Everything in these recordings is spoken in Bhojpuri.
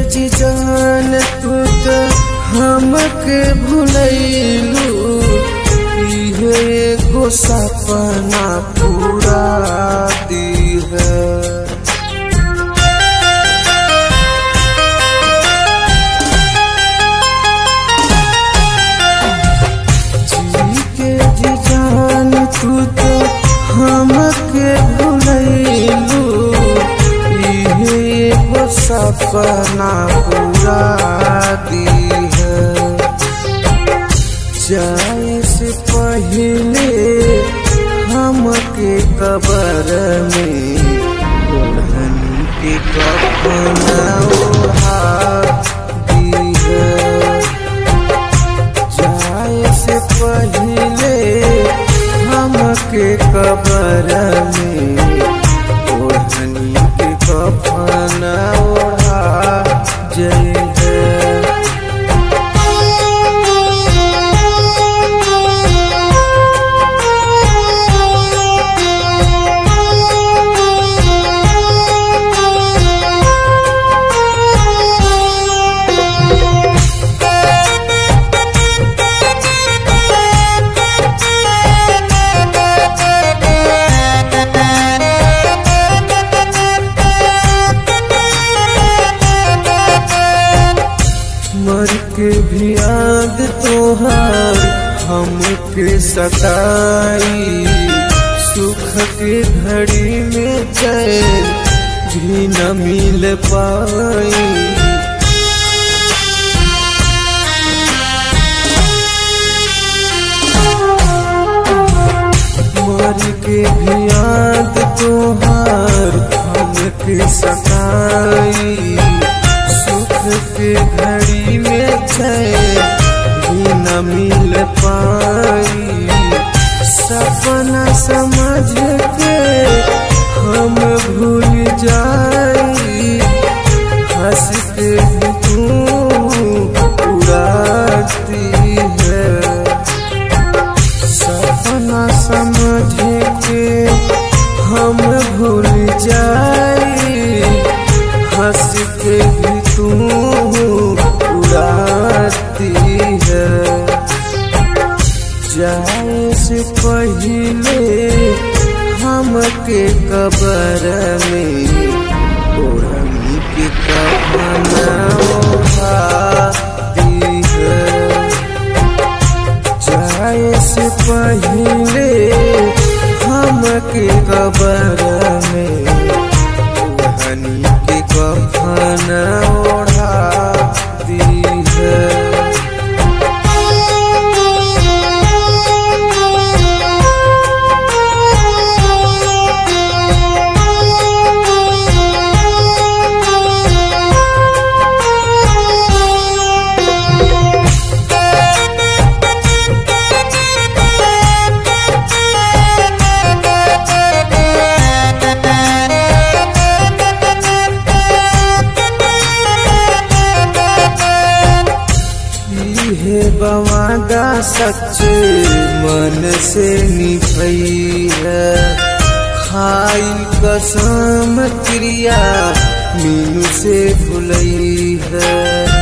जी जान तू तो हमके भुलैलू, इहे एगो सपना पूरा दीह। जी जान तू तो हमके भुलैलू, इहे एगो सपना पूरा दीह। जाए से पहले हमके कबर में ओढ़न के कफन ओढ़ा दीह। जाए से पहले हमके कबर में ओढ़न के कफन ओढ़ा जइह। मर के भी याद तोहार हमके सताई, सुख के घड़ी में चैन भी न मिल पाई। मर के भी याद तोहार हमके सताई, के घड़ी में चैन भी न मिल पाई। सपना समझ के हम भूल जाई, हंस के भी तू उड़ाती है। सपना समझ के हम भूल जाई, हंस के भी तू उड़ाती है। जाए से पहले हमके कबर में ओढ़न के कफन ओढ़ाती है। जाए से पहले हमके कबर में ओढ़न के कफन ओढ़ाती है। बवादा सच्चे मन से निभई है, खाई कसम क्रिया मीनू से भुलई है।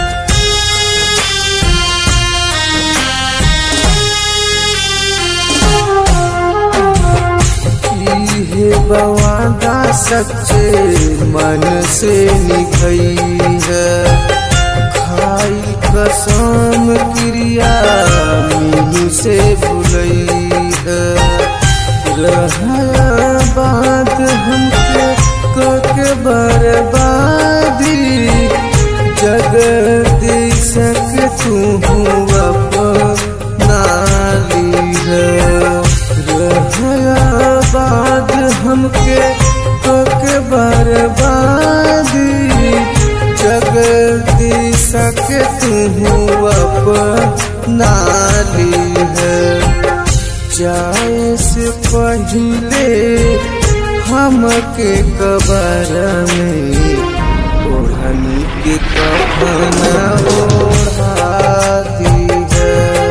ये बवादा सच्चे मन से निभई है, खाई कसम क्रिया मीनू से भुलई है। रहा बात हमके के बर्बादी, जगदीश के तू अपना ली है। रहा बात हमके के बर्बादी, जगदीश के तू अपना ली है। जाए से पहले हमके कबर में ओढ़न के कफन ओढ़ाती है।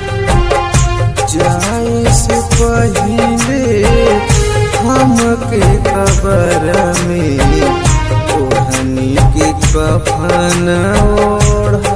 जाए से पहले हमके कबर में ओढ़न के कफन ओढ़